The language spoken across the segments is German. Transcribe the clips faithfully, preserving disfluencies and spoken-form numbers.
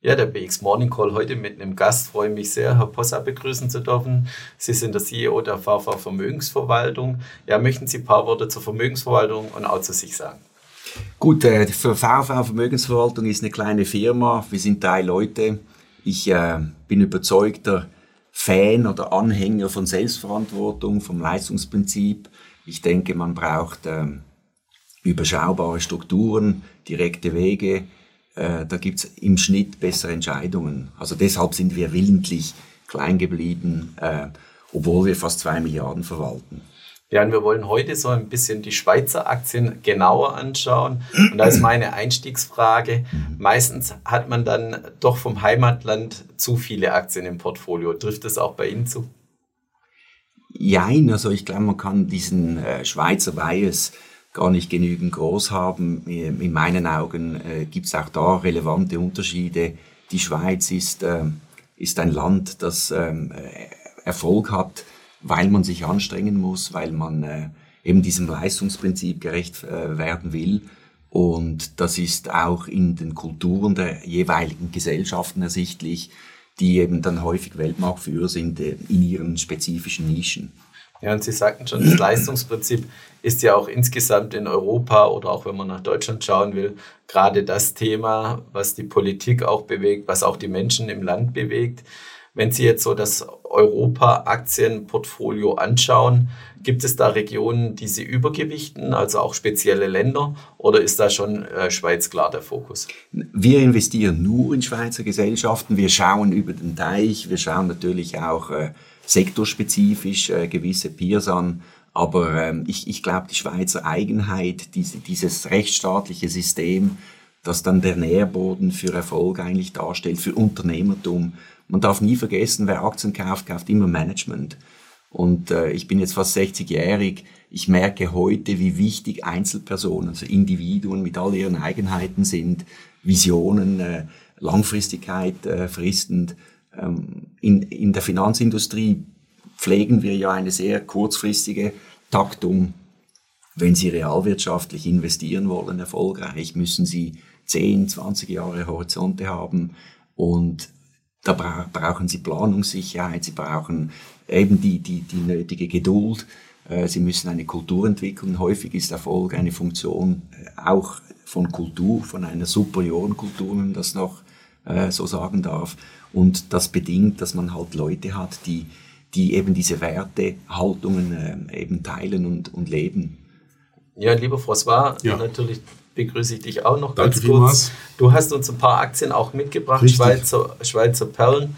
Ja, der B X Morning Call heute mit einem Gast. Freue mich sehr, Herr Possa begrüßen zu dürfen. Sie sind der C E O der V V Vermögensverwaltung. Ja, möchten Sie ein paar Worte zur Vermögensverwaltung und auch zu sich sagen? Gut, äh, die V V Vermögensverwaltung ist eine kleine Firma. Wir sind drei Leute. Ich äh, bin überzeugter Fan oder Anhänger von Selbstverantwortung, vom Leistungsprinzip. Ich denke, man braucht äh, überschaubare Strukturen, direkte Wege. Äh, da gibt's im Schnitt bessere Entscheidungen. Also deshalb sind wir willentlich klein geblieben, äh, obwohl wir fast zwei Milliarden verwalten. Ja, und wir wollen heute so ein bisschen die Schweizer Aktien genauer anschauen. Und da ist meine Einstiegsfrage. Meistens hat man dann doch vom Heimatland zu viele Aktien im Portfolio. Trifft das auch bei Ihnen zu? Jein, also ich glaube, man kann diesen äh, Schweizer Bias gar nicht genügend groß haben. In meinen Augen äh, gibt es auch da relevante Unterschiede. Die Schweiz ist, äh, ist ein Land, das ähm, Erfolg hat, weil man sich anstrengen muss, weil man äh, eben diesem Leistungsprinzip gerecht äh, werden will. Und das ist auch in den Kulturen der jeweiligen Gesellschaften ersichtlich, die eben dann häufig Weltmarktführer sind äh, in ihren spezifischen Nischen. Ja, und Sie sagten schon, das Leistungsprinzip ist ja auch insgesamt in Europa oder auch wenn man nach Deutschland schauen will, gerade das Thema, was die Politik auch bewegt, was auch die Menschen im Land bewegt. Wenn Sie jetzt so das Europa-Aktienportfolio anschauen, gibt es da Regionen, die Sie übergewichten, also auch spezielle Länder, oder ist da schon äh, Schweiz klar der Fokus? Wir investieren nur in Schweizer Gesellschaften, wir schauen über den Teich, wir schauen natürlich auch äh, sektorspezifisch äh, gewisse Peers an, aber ähm, ich, ich glaube, die Schweizer Eigenheit, diese, dieses rechtsstaatliche System, das dann der Nährboden für Erfolg eigentlich darstellt, für Unternehmertum. Man darf nie vergessen, wer Aktien kauft, kauft immer Management. Und äh, ich bin jetzt fast sechzigjährig. Ich merke heute, wie wichtig Einzelpersonen, also Individuen mit all ihren Eigenheiten sind, Visionen, äh, Langfristigkeit äh, fristend. Ähm, in, in der Finanzindustrie pflegen wir ja eine sehr kurzfristige Taktung. Wenn Sie realwirtschaftlich investieren wollen, erfolgreich, müssen Sie zehn, zwanzig Jahre Horizonte haben und da bra- brauchen Sie Planungssicherheit, Sie brauchen eben die, die, die nötige Geduld, äh, Sie müssen eine Kultur entwickeln. Häufig ist Erfolg eine Funktion äh, auch von Kultur, von einer superioren Kultur, wenn man das noch äh, so sagen darf. Und das bedingt, dass man halt Leute hat, die, die eben diese Werte, Haltungen äh, eben teilen und, und leben. Ja, lieber François, ja. natürlich begrüße ich dich auch noch Danke ganz kurz. Vielmals. Du hast uns ein paar Aktien auch mitgebracht, Schweizer, Schweizer Perlen.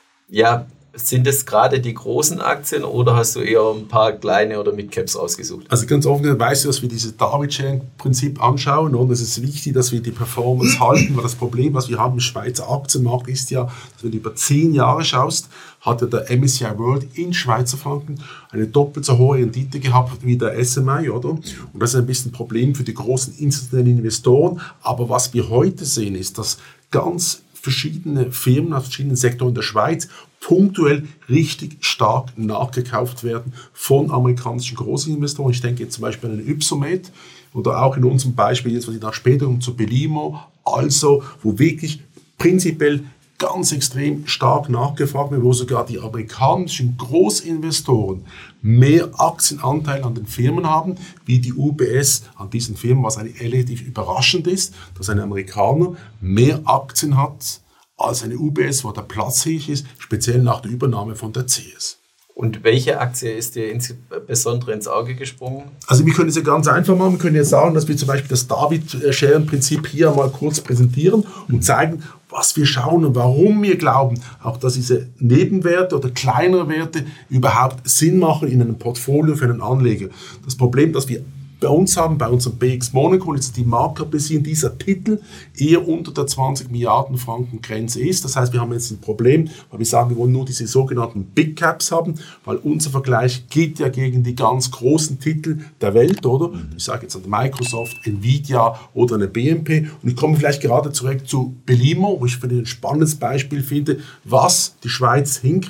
Ja, sind es gerade die großen Aktien oder hast du eher ein paar kleine oder Mid-Caps ausgesucht? Also ganz offen gesagt, weißt du, dass wir dieses David-Chain-Prinzip anschauen und es ist wichtig, dass wir die Performance halten, weil das Problem, was wir haben im Schweizer Aktienmarkt ist ja, dass wenn du über zehn Jahre schaust, hat ja der M S C I World in Schweizer Franken eine doppelt so hohe Rendite gehabt wie der S M I, oder? Und das ist ein bisschen ein Problem für die großen institutionellen Investoren. Aber was wir heute sehen, ist, dass ganz verschiedene Firmen aus verschiedenen Sektoren der Schweiz punktuell richtig stark nachgekauft werden von amerikanischen Großinvestoren. Ich denke jetzt zum Beispiel an den Ypsomed oder auch in unserem Beispiel, jetzt was ich nach später kommen, zu Belimo, also wo wirklich prinzipiell ganz extrem stark nachgefragt wird, wo sogar die amerikanischen Großinvestoren mehr Aktienanteil an den Firmen haben, wie die U B S an diesen Firmen, was eigentlich relativ überraschend ist, dass ein Amerikaner mehr Aktien hat als eine U B S, wo der Platz hier ist, speziell nach der Übernahme von der C S. Und welche Aktie ist dir insbesondere ins Auge gesprungen? Also wir können es ja ganz einfach machen. Wir können ja sagen, dass wir zum Beispiel das David-Share-Prinzip hier mal kurz präsentieren und zeigen, was wir schauen und warum wir glauben, auch dass diese Nebenwerte oder kleinere Werte überhaupt Sinn machen in einem Portfolio für einen Anleger. Das Problem, das wir bei uns haben, bei unserem B X Monaco, ist die Marktkapitalisierung dieser Titel eher unter der zwanzig Milliarden Franken Grenze ist. Das heißt, wir haben jetzt ein Problem, weil wir sagen, wir wollen nur diese sogenannten Big Caps haben, weil unser Vergleich geht ja gegen die ganz großen Titel der Welt, oder? Ich sage jetzt an Microsoft, Nvidia oder eine B M P. Und ich komme vielleicht gerade zurück zu Belimo, wo ich für ein spannendes Beispiel finde, was die Schweiz hinkriegt,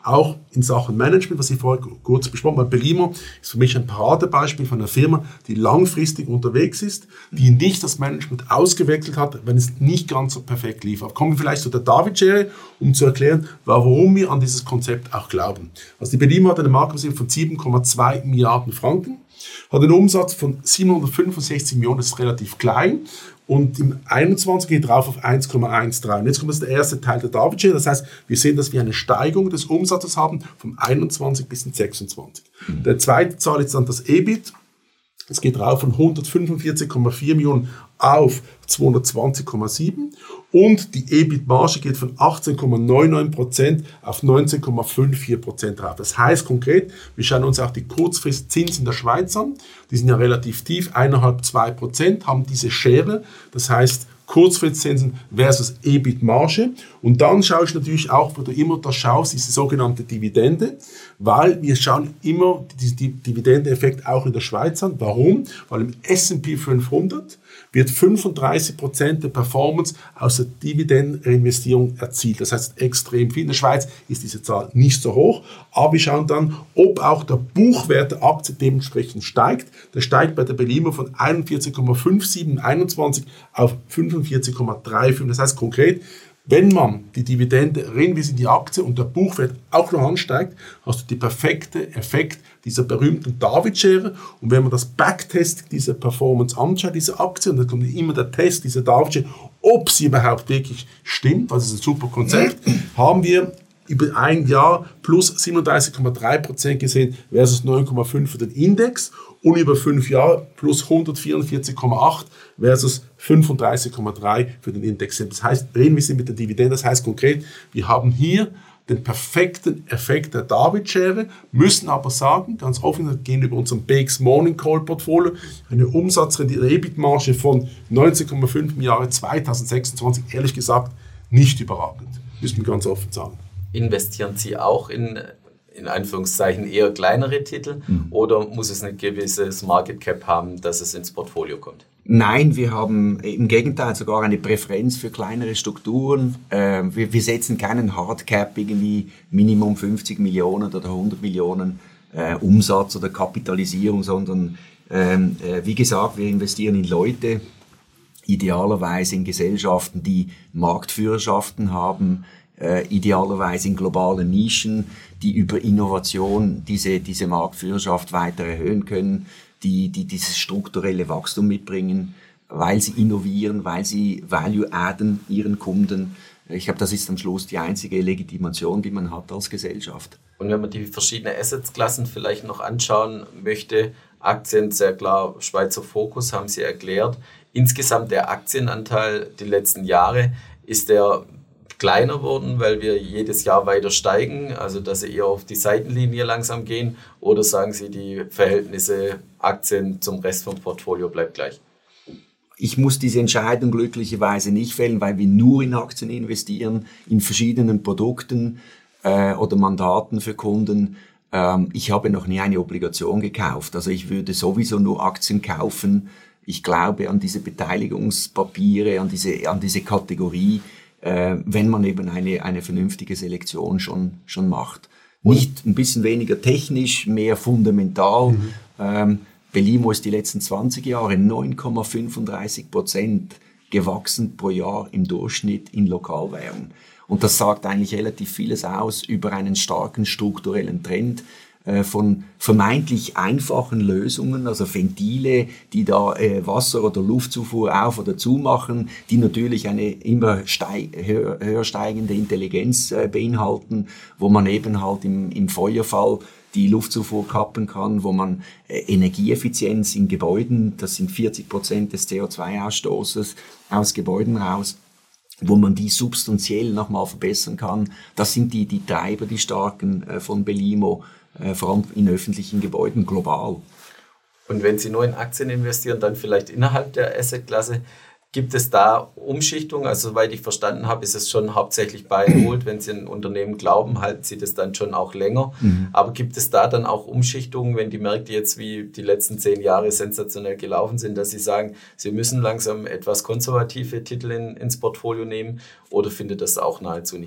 auch in Sachen Management, was ich vorher kurz besprochen habe. Belimo ist für mich ein Paradebeispiel von einer Firma, die langfristig unterwegs ist, die nicht das Management ausgewechselt hat, wenn es nicht ganz so perfekt lief. Aber kommen wir vielleicht zu der David-Schere, um zu erklären, warum wir an dieses Konzept auch glauben. Also die Belimo hat eine Marktkapitalisierung von sieben Komma zwei Milliarden Franken, hat einen Umsatz von siebenhundertfünfundsechzig Millionen, das ist relativ klein. Und im einundzwanzig geht drauf auf eins Komma dreiunddreißig. Und jetzt kommt das der erste Teil der David-Schere. Das heißt, wir sehen, dass wir eine Steigerung des Umsatzes haben vom einundzwanzig bis ins sechsundzwanzig. Mhm. Der zweite Zahl ist dann das E B I T. Es geht rauf von hundertfünfundvierzig Komma vier Millionen auf zweihundertzwanzig Komma sieben. Und die E B I T-Marge geht von achtzehn Komma neunundneunzig Prozent auf neunzehn Komma vierundfünfzig Prozent rauf. Das heißt konkret, wir schauen uns auch die Kurzfristzinsen der Schweiz an. Die sind ja relativ tief, eins Komma fünf bis zwei Prozent, haben diese Schere. Das heißt, Kurzfristzinsen versus E B I T-Marge. Und dann schaue ich natürlich auch, wo du immer das schaust, diese sogenannte Dividende, weil wir schauen immer diesen Dividendeneffekt auch in der Schweiz an. Warum? Weil im S und P fünfhundert wird fünfunddreißig Prozent der Performance aus der Dividendenreinvestierung erzielt. Das heißt extrem viel. In der Schweiz ist diese Zahl nicht so hoch, aber wir schauen dann, ob auch der Buchwert der Aktie dementsprechend steigt. Der steigt bei der Belimo von einundvierzig Komma siebenundfünfzig einundzwanzig auf fünfundvierzig Komma fünfunddreißig. Das heißt konkret, wenn man die Dividende reinvestiert in die Aktie und der Buchwert auch noch ansteigt, hast du den perfekten Effekt dieser berühmten David-Schere. Und wenn man das Backtest dieser Performance anschaut, dieser Aktie, und dann kommt immer der Test dieser David-Schere, ob sie überhaupt wirklich stimmt, das ist ein super Konzept, haben wir über ein Jahr plus siebenunddreißig Komma drei Prozent gesehen versus neun Komma fünf für den Index und über fünf Jahre plus hundertvierundvierzig Komma acht versus fünfunddreißig Komma drei für den Index. Das heißt, reden wir mit der Dividende, das heißt konkret, wir haben hier den perfekten Effekt der David-Schere, müssen aber sagen, ganz offen gegenüber unserem B X Morning Call Portfolio, eine Umsatzrendite, E B I T-Marge von neunzehn Komma fünf im Jahre zweitausendsechsundzwanzig, ehrlich gesagt, nicht überragend. Müssen wir ganz offen sagen. Investieren Sie auch in, in Anführungszeichen, eher kleinere Titel mhm. oder muss es ein gewisses Market Cap haben, dass es ins Portfolio kommt? Nein, wir haben im Gegenteil sogar eine Präferenz für kleinere Strukturen. Äh, wir, wir setzen keinen Hardcap, irgendwie Minimum fünfzig Millionen oder hundert Millionen äh, Umsatz oder Kapitalisierung, sondern ähm, äh, wie gesagt, wir investieren in Leute, idealerweise in Gesellschaften, die Marktführerschaften haben, äh, idealerweise in globalen Nischen, die über Innovation diese, diese Marktführerschaft weiter erhöhen können, die, die dieses strukturelle Wachstum mitbringen, weil sie innovieren, weil sie Value adden ihren Kunden. Ich glaube, das ist am Schluss die einzige Legitimation, die man hat als Gesellschaft. Und wenn man die verschiedenen Assetklassen vielleicht noch anschauen möchte, Aktien, sehr klar, Schweizer Fokus, haben Sie erklärt. Insgesamt der Aktienanteil die letzten Jahre, ist der kleiner worden, weil wir jedes Jahr weiter steigen, also dass sie eher auf die Seitenlinie langsam gehen, oder sagen Sie, die Verhältnisse Aktien zum Rest vom Portfolio bleibt gleich? Ich muss diese Entscheidung glücklicherweise nicht fällen, weil wir nur in Aktien investieren, in verschiedenen Produkten äh, oder Mandaten für Kunden. Ähm, ich habe noch nie eine Obligation gekauft, also ich würde sowieso nur Aktien kaufen. Ich glaube an diese Beteiligungspapiere, an diese, an diese Kategorie, äh, wenn man eben eine, eine vernünftige Selektion schon, schon macht. Nicht ein bisschen weniger technisch, mehr fundamental. Mhm. Ähm, Belimo ist die letzten zwanzig Jahre neun Komma fünfunddreißig Prozent gewachsen pro Jahr im Durchschnitt in Lokalwährung. Und das sagt eigentlich relativ vieles aus über einen starken strukturellen Trend äh, von vermeintlich einfachen Lösungen, also Ventile, die da äh, Wasser- oder Luftzufuhr auf- oder zumachen, die natürlich eine immer steig- höher, höher steigende Intelligenz äh, beinhalten, wo man eben halt im, im Feuerfall die Luftzufuhr kappen kann, wo man äh, Energieeffizienz in Gebäuden, das sind vierzig Prozent des C O zwei Ausstoßes aus Gebäuden raus, wo man die substanziell nochmal verbessern kann. Das sind die, die Treiber, die starken äh, von Belimo, äh, vor allem in öffentlichen Gebäuden global. Und wenn Sie nur in Aktien investieren, dann vielleicht innerhalb der Assetklasse, gibt es da Umschichtungen? Also soweit ich verstanden habe, ist es schon hauptsächlich Buy and Hold. Wenn Sie ein Unternehmen glauben, halten Sie das dann schon auch länger. Mhm. Aber gibt es da dann auch Umschichtungen, wenn die Märkte jetzt wie die letzten zehn Jahre sensationell gelaufen sind, dass Sie sagen, Sie müssen langsam etwas konservative Titel in, ins Portfolio nehmen, oder findet das auch nahezu nicht statt?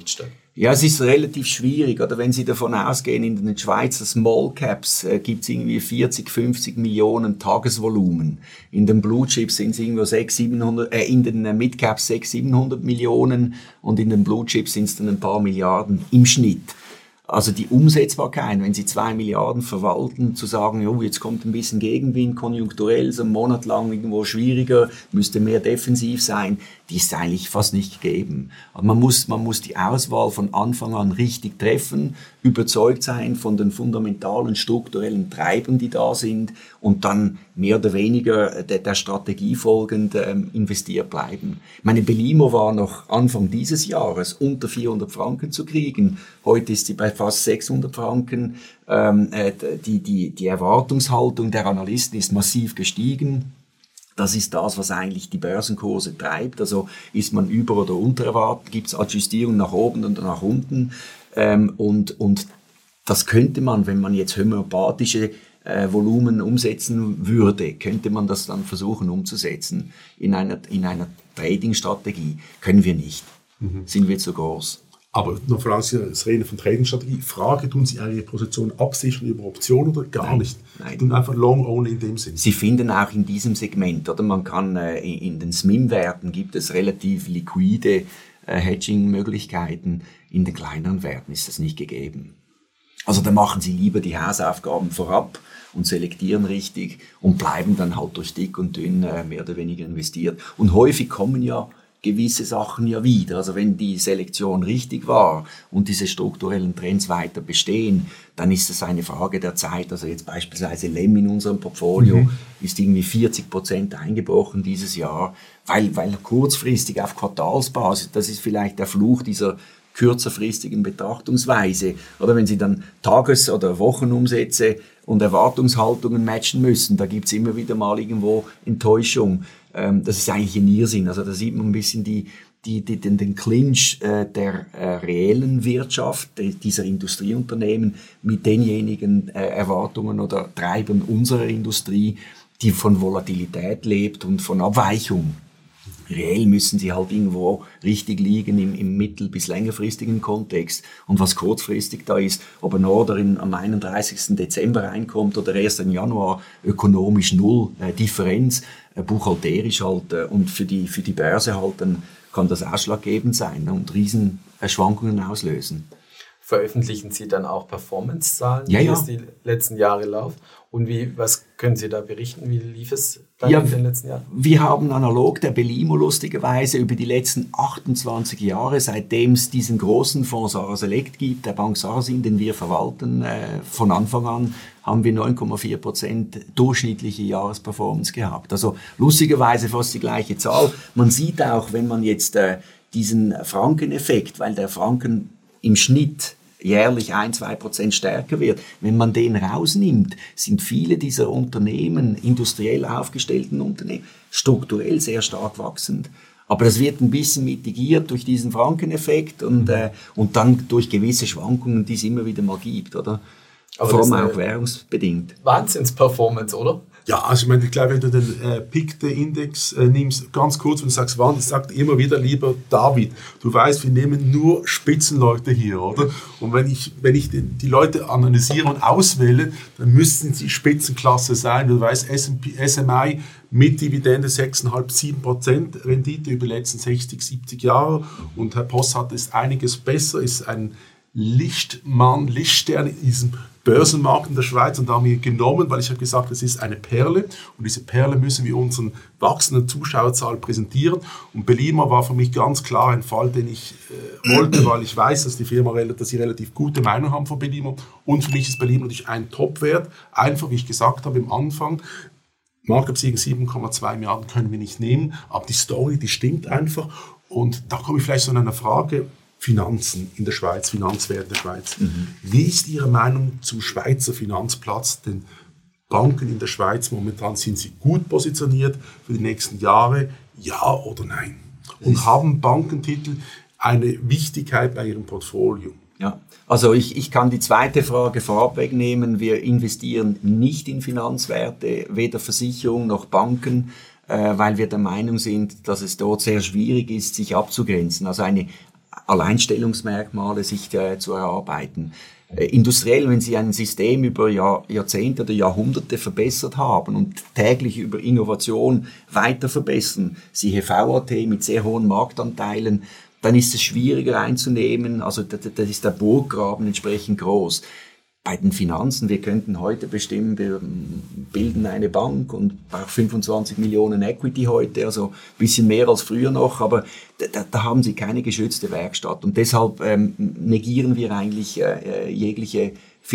Ja, es ist relativ schwierig, oder wenn Sie davon ausgehen, in den Schweizer Small Caps äh, gibt es irgendwie vierzig, fünfzig Millionen Tagesvolumen. In den Blue Chips sind es irgendwo sechshundert, siebenhundert, äh, in den Mid Caps sechshundert, siebenhundert Millionen und in den Blue Chips sind es dann ein paar Milliarden im Schnitt. Also die Umsetzbarkeit, wenn Sie zwei Milliarden verwalten, zu sagen, jo, jetzt kommt ein bisschen Gegenwind, konjunkturell, so einen Monat lang irgendwo schwieriger, müsste mehr defensiv sein, die ist eigentlich fast nicht gegeben. Aber man muss, man muss die Auswahl von Anfang an richtig treffen, überzeugt sein von den fundamentalen, strukturellen Treibern, die da sind und dann mehr oder weniger der, der Strategie folgend ähm, investiert bleiben. Meine Belimo war noch Anfang dieses Jahres unter vierhundert Franken zu kriegen. Heute ist sie bei fast sechshundert Franken. Ähm, äh, die, die, die Erwartungshaltung der Analysten ist massiv gestiegen. Das ist das, was eigentlich die Börsenkurse treibt. Also ist man über- oder unter erwartet, gibt es Adjustierungen nach oben und nach unten. Ähm, und, und das könnte man, wenn man jetzt homöopathische äh, Volumen umsetzen würde, könnte man das dann versuchen umzusetzen in einer, in einer Trading-Strategie. Können wir nicht. Mhm. Sind wir zu groß. Aber noch vor allem, Sie reden von Trading-Strategie. Frage, tun Sie Ihre Position absichern über Optionen oder gar nein, nicht? Nein. Sie tun einfach long-only in dem Sinn. Sie finden auch in diesem Segment, oder man kann äh, in den S M I M-Werten gibt es relativ liquide äh, Hedging-Möglichkeiten. In den kleineren Werten ist das nicht gegeben. Also da machen Sie lieber die Hausaufgaben vorab und selektieren richtig und bleiben dann halt durch dick und dünn äh, mehr oder weniger investiert. Und häufig kommen ja gewisse Sachen ja wieder. Also wenn die Selektion richtig war und diese strukturellen Trends weiter bestehen, dann ist es eine Frage der Zeit. Also jetzt beispielsweise L E M in unserem Portfolio mhm. ist irgendwie vierzig Prozent eingebrochen dieses Jahr, weil, weil kurzfristig auf Quartalsbasis, das ist vielleicht der Fluch dieser kürzerfristigen Betrachtungsweise. Oder wenn Sie dann Tages- oder Wochenumsätze und Erwartungshaltungen matchen müssen, da gibt es immer wieder mal irgendwo Enttäuschung. Ähm, das ist eigentlich ein Irrsinn. Also da sieht man ein bisschen die, die, die, den, den Clinch äh, der äh, reellen Wirtschaft, de, dieser Industrieunternehmen mit denjenigen äh, Erwartungen oder Treibern unserer Industrie, die von Volatilität lebt und von Abweichung. Reell müssen sie halt irgendwo richtig liegen im, im mittel- bis längerfristigen Kontext. Und was kurzfristig da ist, ob ein Order in, am einunddreißigsten Dezember reinkommt oder erst im Januar, ökonomisch null äh, Differenz, äh, buchhalterisch halt äh, und für die, für die Börse halt, dann kann das ausschlaggebend sein und riesen äh, Schwankungen auslösen. Veröffentlichen Sie dann auch Performance-Zahlen, ja, wie ja. es die letzten Jahre laufen? Und wie, was können Sie da berichten? Wie lief es dann ja, in den letzten Jahren? Wir haben analog der Belimo lustigerweise über die letzten achtundzwanzig Jahre, seitdem es diesen großen Fonds Sara Select gibt, der Bank Sarasin, den wir verwalten, äh, von Anfang an haben wir neun Komma vier Prozent durchschnittliche Jahresperformance gehabt. Also lustigerweise fast die gleiche Zahl. Man sieht auch, wenn man jetzt äh, diesen Frankeneffekt, weil der Franken im Schnitt jährlich ein, zwei Prozent stärker wird. Wenn man den rausnimmt, sind viele dieser Unternehmen, industriell aufgestellten Unternehmen, strukturell sehr stark wachsend. Aber das wird ein bisschen mitigiert durch diesen Frankeneffekt und, äh, und dann durch gewisse Schwankungen, die es immer wieder mal gibt, oder? Aber vor allem auch währungsbedingt. Wahnsinns-Performance, oder? Ja, also ich meine, ich glaube, wenn du den äh, P I C-Index äh, nimmst, ganz kurz, wenn du sagst, wann, sagt immer wieder, lieber David, du weißt, wir nehmen nur Spitzenleute hier, oder? Und wenn ich, wenn ich die, die Leute analysiere und auswähle, dann müssten sie Spitzenklasse sein. Du weißt, S M I mit Dividende sechs Komma fünf, sieben Prozent Rendite über die letzten sechzig, siebzig Jahre. Und Herr Possart ist einiges besser, ist ein Lichtmann, Lichtstern in diesem Börsenmarkt in der Schweiz, und da haben wir genommen, weil ich habe gesagt, es ist eine Perle und diese Perle müssen wir unseren wachsenden Zuschauerzahl präsentieren, und Belimo war für mich ganz klar ein Fall, den ich äh, wollte, weil ich weiß, dass die Firma, dass sie relativ gute Meinung haben von Belimo, und für mich ist Belimo natürlich ein Top-Wert, einfach wie ich gesagt habe am Anfang, Marktkapitalisierung sieben Komma zwei Milliarden können wir nicht nehmen, aber die Story, die stimmt einfach, und da komme ich vielleicht zu einer Frage: Finanzen in der Schweiz, Finanzwerte in der Schweiz. Mhm. Wie ist Ihre Meinung zum Schweizer Finanzplatz? Denn Banken in der Schweiz momentan, sind sie gut positioniert für die nächsten Jahre, ja oder nein? Und haben Bankentitel eine Wichtigkeit bei Ihrem Portfolio? Ja, also ich, ich kann die zweite Frage vorab wegnehmen. Wir investieren nicht in Finanzwerte, weder Versicherung noch Banken, weil wir der Meinung sind, dass es dort sehr schwierig ist, sich abzugrenzen. Also eine Alleinstellungsmerkmale sich äh, zu erarbeiten. Äh, industriell, wenn Sie ein System über Jahr, Jahrzehnte oder Jahrhunderte verbessert haben und täglich über Innovation weiter verbessern, siehe V A T mit sehr hohen Marktanteilen, dann ist es schwieriger einzunehmen, also da, da ist der Burggraben entsprechend groß. Bei den Finanzen, wir könnten heute bestimmen, wir bilden eine Bank und brauchen fünfundzwanzig Millionen Equity heute, also ein bisschen mehr als früher noch, aber da, da haben Sie keine geschützte Werkstatt und deshalb ähm, negieren wir eigentlich äh, jegliche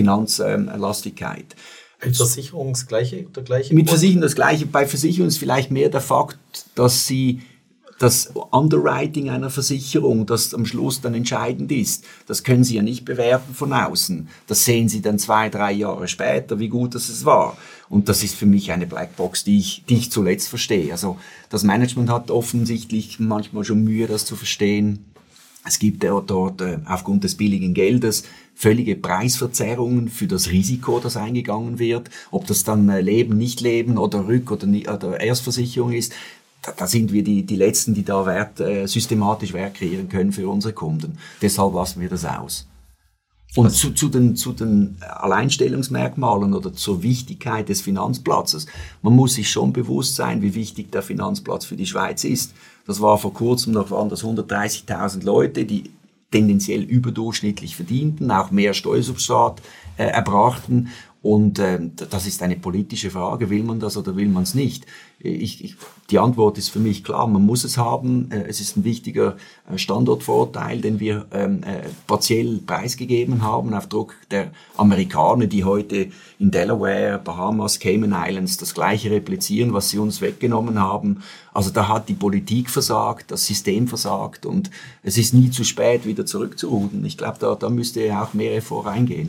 Finanzlastigkeit. Ähm, Mit Versicherung das Gleiche? Der gleiche Mit Versicherung das Gleiche. Bei Versicherung ist vielleicht mehr der Fakt, dass Sie das Underwriting einer Versicherung, das am Schluss dann entscheidend ist, das können Sie ja nicht bewerten von außen. Das sehen Sie dann zwei, drei Jahre später, wie gut das es war. Und das ist für mich eine Blackbox, die ich, die ich zuletzt verstehe. Also das Management hat offensichtlich manchmal schon Mühe, das zu verstehen. Es gibt ja dort äh, aufgrund des billigen Geldes völlige Preisverzerrungen für das Risiko, das eingegangen wird. Ob das dann äh, Leben, Nicht-Leben oder Rück- oder, oder Erstversicherung ist. Da, da sind wir die, die Letzten, die da Wert, äh, systematisch Wert kreieren können für unsere Kunden. Deshalb lassen wir das aus. Und zu, zu, den, zu den Alleinstellungsmerkmalen oder zur Wichtigkeit des Finanzplatzes. Man muss sich schon bewusst sein, wie wichtig der Finanzplatz für die Schweiz ist. Das war vor kurzem noch, waren das hundertdreißigtausend Leute, die tendenziell überdurchschnittlich verdienten, auch mehr Steuersubstrat äh, erbrachten. Und äh, das ist eine politische Frage, will man das oder will man es nicht? Ich, ich, die Antwort ist für mich klar, man muss es haben. Äh, es ist ein wichtiger äh, Standortvorteil, den wir ähm, äh, partiell preisgegeben haben auf Druck der Amerikaner, die heute in Delaware, Bahamas, Cayman Islands das Gleiche replizieren, was sie uns weggenommen haben. Also da hat die Politik versagt, das System versagt und es ist nie zu spät, wieder zurückzurudern. Ich glaube, da, da müsste auch mehr Effort reingehen.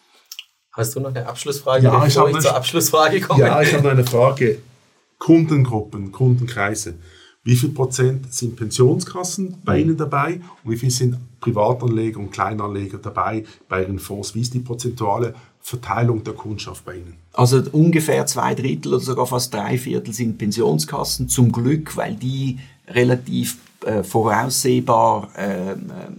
Hast du noch eine Abschlussfrage, ja, bevor ich, ich zur Abschlussfrage komme? Ja, ich habe eine Frage. Kundengruppen, Kundenkreise. Wie viel Prozent sind Pensionskassen bei Ihnen dabei und wie viel sind Privatanleger und Kleinanleger dabei bei Ihren Fonds? Wie ist die prozentuale Verteilung der Kundschaft bei Ihnen? Also ungefähr zwei Drittel oder sogar fast drei Viertel sind Pensionskassen. Zum Glück, weil die relativ äh, voraussehbar äh,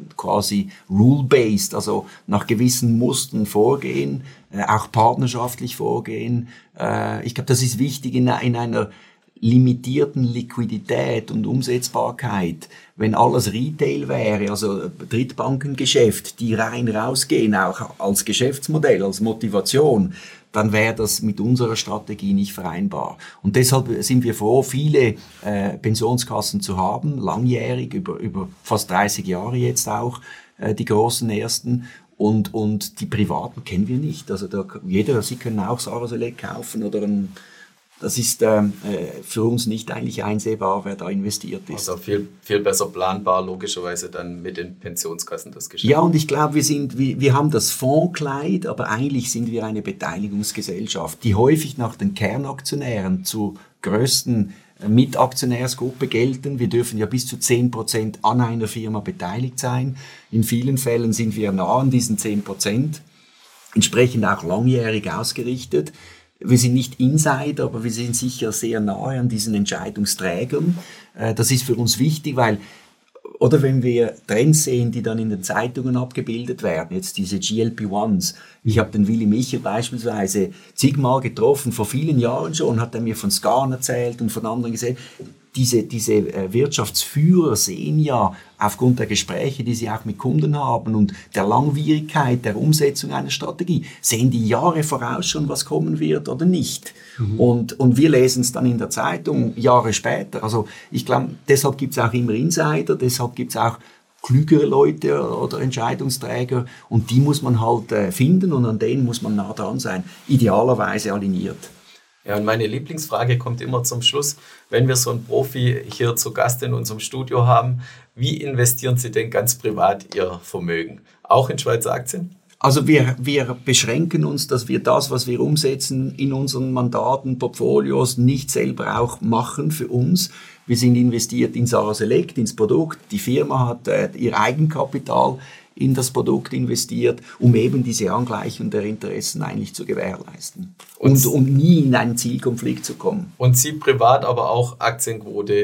quasi rule-based, also nach gewissen Mustern vorgehen, äh, auch partnerschaftlich vorgehen. Äh, ich glaube, das ist wichtig in, in einer limitierten Liquidität und Umsetzbarkeit. Wenn alles Retail wäre, also Drittbankengeschäft, die rein rausgehen, auch als Geschäftsmodell, als Motivation, dann wäre das mit unserer Strategie nicht vereinbar. Und deshalb sind wir froh, viele äh, Pensionskassen zu haben, langjährig, über, über fast dreißig Jahre jetzt auch, äh, die großen ersten. Und, und die privaten kennen wir nicht. Also da, jeder, Sie können auch Sarah Select kaufen oder ein, das ist äh, für uns nicht eigentlich einsehbar, wer da investiert ist. Also viel, viel besser planbar, logischerweise dann mit den Pensionskassen das Geschäft. Ja, und ich glaube, wir sind, wir, wir haben das Fondskleid, aber eigentlich sind wir eine Beteiligungsgesellschaft, die häufig nach den Kernaktionären zur größten Mitaktionärsgruppe gelten. Wir dürfen ja bis zu zehn Prozent an einer Firma beteiligt sein. In vielen Fällen sind wir nah an diesen zehn Prozent, entsprechend auch langjährig ausgerichtet. Wir sind nicht Insider, aber wir sind sicher sehr nahe an diesen Entscheidungsträgern. Das ist für uns wichtig, weil, oder wenn wir Trends sehen, die dann in den Zeitungen abgebildet werden, jetzt diese G L P eins. Ich habe den Willy Michel beispielsweise zigmal getroffen, vor vielen Jahren schon, hat er mir von Scan erzählt und von anderen gesehen. Diese, diese Wirtschaftsführer sehen ja aufgrund der Gespräche, die sie auch mit Kunden haben und der Langwierigkeit der Umsetzung einer Strategie, sehen die Jahre voraus schon, was kommen wird oder nicht. Mhm. Und, und wir lesen es dann in der Zeitung Jahre später. Also ich glaube, deshalb gibt es auch immer Insider, deshalb gibt es auch klügere Leute oder Entscheidungsträger und die muss man halt äh, finden und an denen muss man nah dran sein, idealerweise aligniert. Ja, und meine Lieblingsfrage kommt immer zum Schluss. Wenn wir so einen Profi hier zu Gast in unserem Studio haben, wie investieren Sie denn ganz privat Ihr Vermögen? Auch in Schweizer Aktien? Also wir, wir beschränken uns, dass wir das, was wir umsetzen, in unseren Mandaten, Portfolios nicht selber auch machen für uns. Wir sind investiert in Sarah Select, ins Produkt. Die Firma hat äh, ihr Eigenkapital in das Produkt investiert, um eben diese Angleichung der Interessen eigentlich zu gewährleisten. Und, und nie in einen Zielkonflikt zu kommen. Und Sie privat aber auch Aktienquote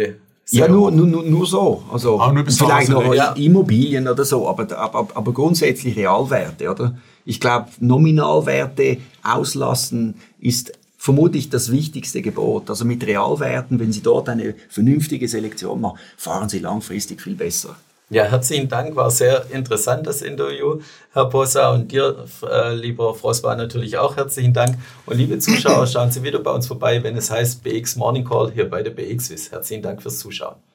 Ja, nur, nur, nur so. Also, ah, nur vielleicht noch ja. Immobilien oder so, aber, aber, aber grundsätzlich Realwerte, oder? Ich glaube, Nominalwerte auslassen ist vermutlich das wichtigste Gebot. Also mit Realwerten, wenn Sie dort eine vernünftige Selektion machen, fahren Sie langfristig viel besser. Ja, herzlichen Dank, war sehr interessant das Interview, Herr Possa, und dir, äh, lieber Frosbach, natürlich auch herzlichen Dank. Und liebe Zuschauer, schauen Sie wieder bei uns vorbei, wenn es heißt B X Morning Call hier bei der B X W I S. Herzlichen Dank fürs Zuschauen.